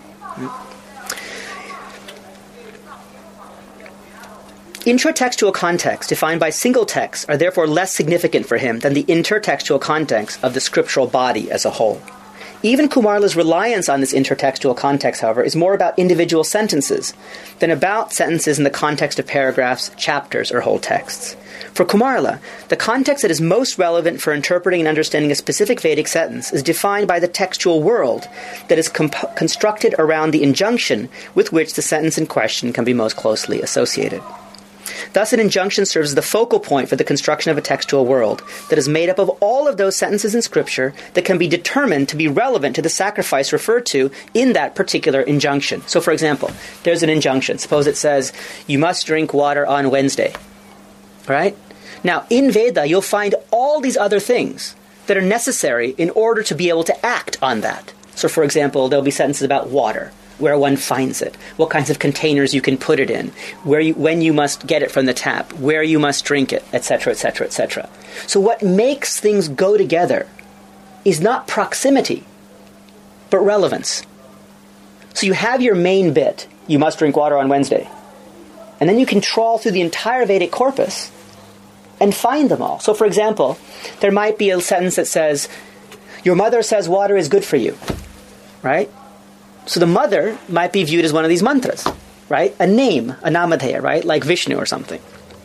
Intratextual contexts defined by single texts are therefore less significant for him than the intertextual context of the scriptural body as a whole. Even Kumarila's reliance on this intertextual context, however, is more about individual sentences than about sentences in the context of paragraphs, chapters, or whole texts. For Kumarila, the context that is most relevant for interpreting and understanding a specific Vedic sentence is defined by the textual world that is constructed around the injunction with which the sentence in question can be most closely associated. Thus, an injunction serves as the focal point for the construction of a textual world that is made up of all of those sentences in Scripture that can be determined to be relevant to the sacrifice referred to in that particular injunction. So, for example, there's an injunction. Suppose it says, you must drink water on Wednesday. Right? Now, in Veda, you'll find all these other things that are necessary in order to be able to act on that. So, for example, there'll be sentences about water, where one finds it, what kinds of containers you can put it in, when you must get it from the tap, where you must drink it, etc., etc., etc. So what makes things go together is not proximity, but relevance. So you have your main bit, you must drink water on Wednesday, and then you can trawl through the entire Vedic corpus and find them all. So, for example, there might be a sentence that says, your mother says water is good for you, right? So the mother might be viewed as one of these mantras, right? A name, a namadheya, right? Like Vishnu or something.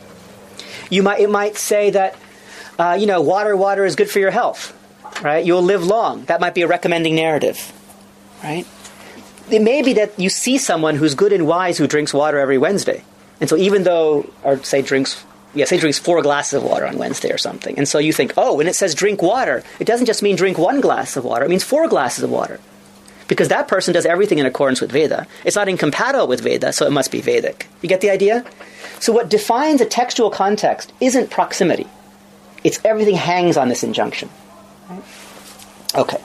It might say that, water is good for your health, right? You'll live long. That might be a recommending narrative, right? It may be that you see someone who's good and wise who drinks water every Wednesday. And so even though, or say drinks 4 glasses of water on Wednesday or something. And so you think, when it says drink water, it doesn't just mean drink 1 glass of water. It means 4 glasses of water. Because that person does everything in accordance with Veda. It's not incompatible with Veda, so it must be Vedic. You get the idea? So what defines a textual context isn't proximity. It's everything hangs on this injunction. Right? Okay.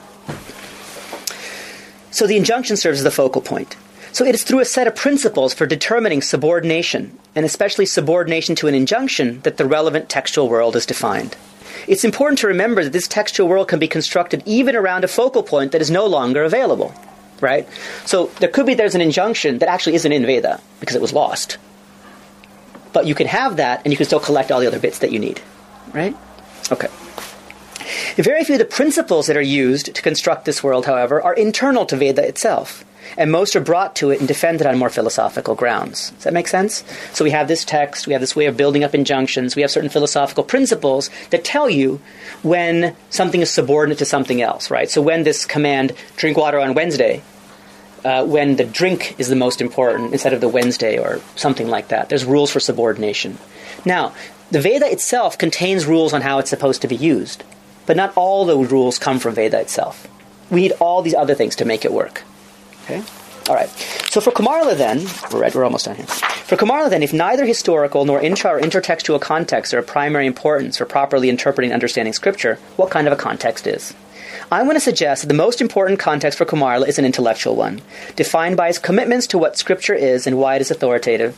So the injunction serves as the focal point. So it is through a set of principles for determining subordination, and especially subordination to an injunction, that the relevant textual world is defined. It's important to remember that this textual world can be constructed even around a focal point that is no longer available, right? So there's an injunction that actually isn't in Veda because it was lost. But you can have that and you can still collect all the other bits that you need, right? Okay. Very few of the principles that are used to construct this world, however, are internal to Veda itself. And most are brought to it and defended on more philosophical grounds. Does that make sense? So we have this text, we have this way of building up injunctions, we have certain philosophical principles that tell you when something is subordinate to something else, right? So when this command, drink water on Wednesday, when the drink is the most important instead of the Wednesday or something like that. There's rules for subordination. Now, the Veda itself contains rules on how it's supposed to be used, but not all the rules come from Veda itself. We need all these other things to make it work. Okay? All right. So for Kumarila then, we're almost done here. For Kumarila then, if neither historical nor intra or intertextual contexts are of primary importance for properly interpreting and understanding Scripture, what kind of a context is? I want to suggest that the most important context for Kumarila is an intellectual one, defined by his commitments to what Scripture is and why it is authoritative,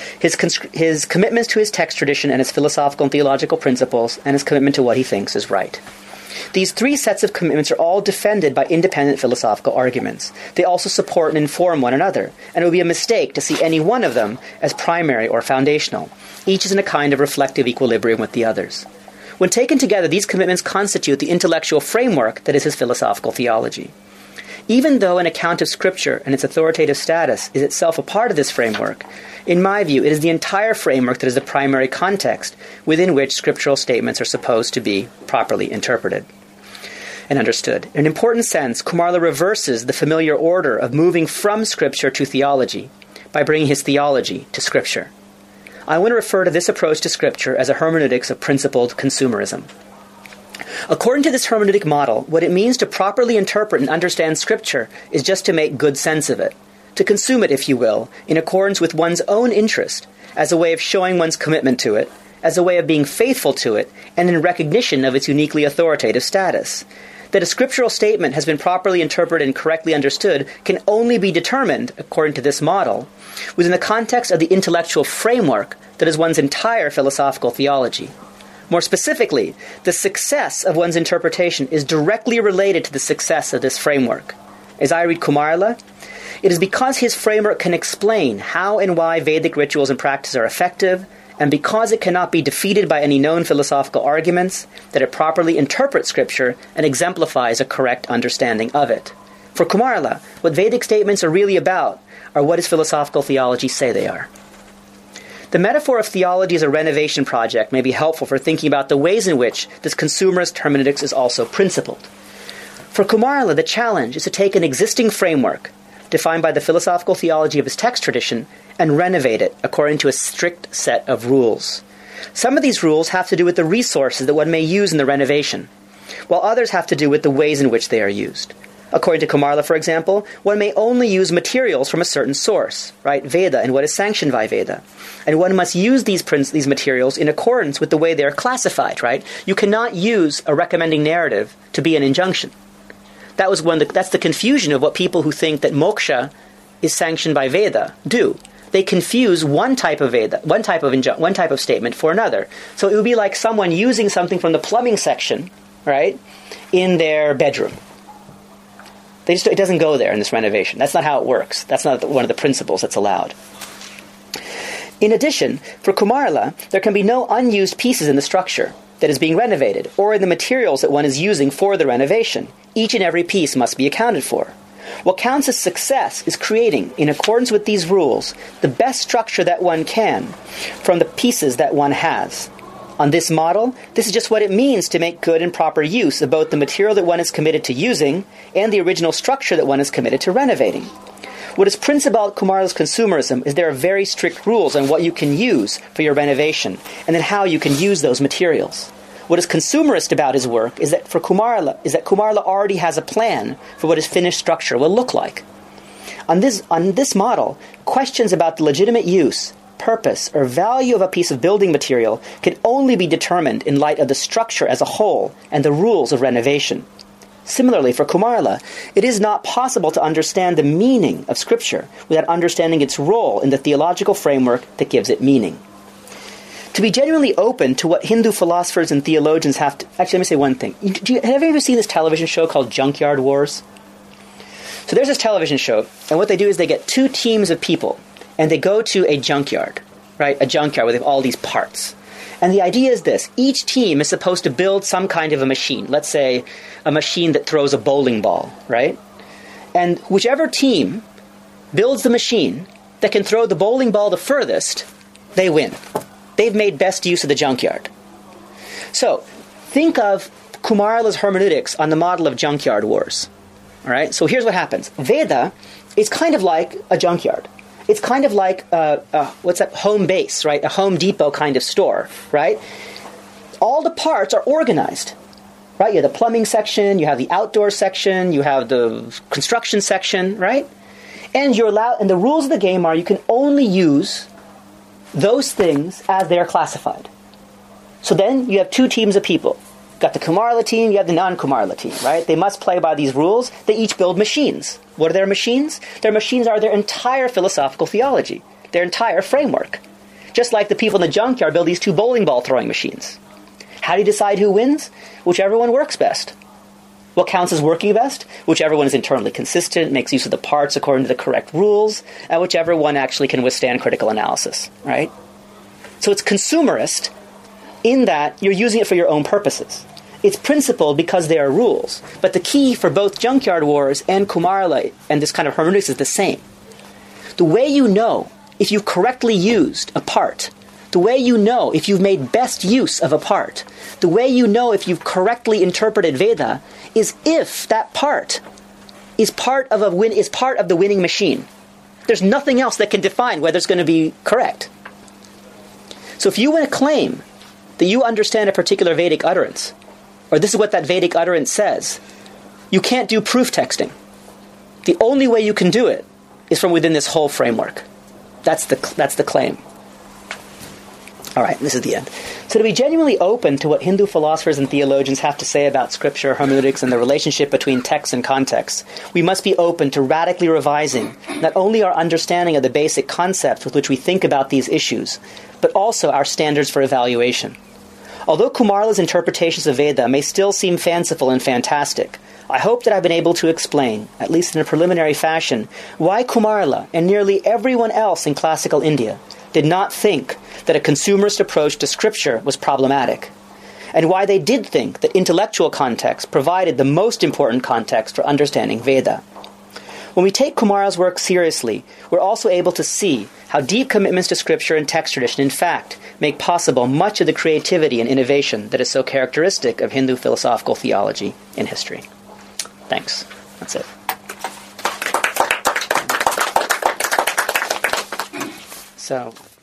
his commitments to his text tradition and its philosophical and theological principles, and his commitment to what he thinks is right. These three sets of commitments are all defended by independent philosophical arguments. They also support and inform one another, and it would be a mistake to see any one of them as primary or foundational. Each is in a kind of reflective equilibrium with the others. When taken together, these commitments constitute the intellectual framework that is his philosophical theology. Even though an account of Scripture and its authoritative status is itself a part of this framework, in my view, it is the entire framework that is the primary context within which scriptural statements are supposed to be properly interpreted and understood. In an important sense, Kumarila reverses the familiar order of moving from Scripture to theology by bringing his theology to Scripture. I want to refer to this approach to Scripture as a hermeneutics of principled consumerism. According to this hermeneutic model, what it means to properly interpret and understand Scripture is just to make good sense of it, to consume it, if you will, in accordance with one's own interest, as a way of showing one's commitment to it, as a way of being faithful to it, and in recognition of its uniquely authoritative status. That a scriptural statement has been properly interpreted and correctly understood can only be determined, according to this model, within the context of the intellectual framework that is one's entire philosophical theology. More specifically, the success of one's interpretation is directly related to the success of this framework. As I read Kumarila, it is because his framework can explain how and why Vedic rituals and practices are effective, and because it cannot be defeated by any known philosophical arguments, that it properly interprets Scripture and exemplifies a correct understanding of it. For Kumarila, what Vedic statements are really about are what his philosophical theology say they are. The metaphor of theology as a renovation project may be helpful for thinking about the ways in which this consumerist hermeneutics is also principled. For Kumarila, the challenge is to take an existing framework, defined by the philosophical theology of his text tradition, and renovate it according to a strict set of rules. Some of these rules have to do with the resources that one may use in the renovation, while others have to do with the ways in which they are used. According to Kumarila, for example, one may only use materials from a certain source, right, Veda, and what is sanctioned by Veda. And one must use these materials in accordance with the way they are classified, right? You cannot use a recommending narrative to be an injunction. That's the confusion of what people who think that moksha is sanctioned by Veda do. They confuse one type of Veda, one type of statement for another. So it would be like someone using something from the plumbing section, right, in their bedroom. It doesn't go there in this renovation. That's not how it works. That's not one of the principles that's allowed. In addition, for Kumarila, there can be no unused pieces in the structure that is being renovated, or in the materials that one is using for the renovation. Each and every piece must be accounted for. What counts as success is creating, in accordance with these rules, the best structure that one can from the pieces that one has. On this model, this is just what it means to make good and proper use of both the material that one is committed to using and the original structure that one is committed to renovating. What is principal about Kumarila's consumerism is there are very strict rules on what you can use for your renovation, and then how you can use those materials. What is consumerist about his work is that Kumarila already has a plan for what his finished structure will look like. On this model, questions about the legitimate use, purpose, or value of a piece of building material can only be determined in light of the structure as a whole and the rules of renovation. Similarly, for Kumarila, it is not possible to understand the meaning of Scripture without understanding its role in the theological framework that gives it meaning. To be genuinely open to what Hindu philosophers and theologians have to... Actually, let me say one thing. Have you ever seen this television show called Junkyard Wars? So there's this television show, and what they do is they get two teams of people, and they go to a junkyard, right? A junkyard where they have all these parts. And the idea is this. Each team is supposed to build some kind of a machine. Let's say a machine that throws a bowling ball, right? And whichever team builds the machine that can throw the bowling ball the furthest, they win. They've made best use of the junkyard. So, think of Kumarila's hermeneutics on the model of Junkyard Wars. All right? So here's what happens. Veda is kind of like a junkyard. It's kind of like home base, right? A Home Depot kind of store, right? All the parts are organized, right? You have the plumbing section, you have the outdoor section, you have the construction section, right? And you're allowed, and the rules of the game are you can only use those things as they are classified. So then you have two teams of people. got the Kumarila team, you have the non-Kumarila team, right? They must play by these rules. They each build machines. What are their machines? Their machines are their entire philosophical theology, their entire framework. Just like the people in the junkyard build these 2 bowling ball throwing machines. How do you decide who wins? Whichever one works best. What counts as working best? Whichever one is internally consistent, makes use of the parts according to the correct rules, and whichever one actually can withstand critical analysis, right? So it's consumerist in that you're using it for your own purposes. It's principled because they are rules. But the key for both Junkyard Wars and Kumarila and this kind of hermeneutics is the same. The way you know if you've correctly used a part, the way you know if you've made best use of a part, the way you know if you've correctly interpreted Veda is if that part is part of the winning machine. There's nothing else that can define whether it's going to be correct. So if you want to claim that you understand a particular Vedic utterance, or this is what that Vedic utterance says, you can't do proof texting. The only way you can do it is from within this whole framework. That's the claim. All right, this is the end. So to be genuinely open to what Hindu philosophers and theologians have to say about scripture, hermeneutics, and the relationship between text and context, we must be open to radically revising not only our understanding of the basic concepts with which we think about these issues, but also our standards for evaluation. Although Kumarila's interpretations of Veda may still seem fanciful and fantastic, I hope that I've been able to explain, at least in a preliminary fashion, why Kumarila and nearly everyone else in classical India did not think that a consumerist approach to scripture was problematic, and why they did think that intellectual context provided the most important context for understanding Veda. When we take Kumarila's work seriously, we're also able to see how deep commitments to scripture and text tradition, in fact, make possible much of the creativity and innovation that is so characteristic of Hindu philosophical theology in history. Thanks. That's it. So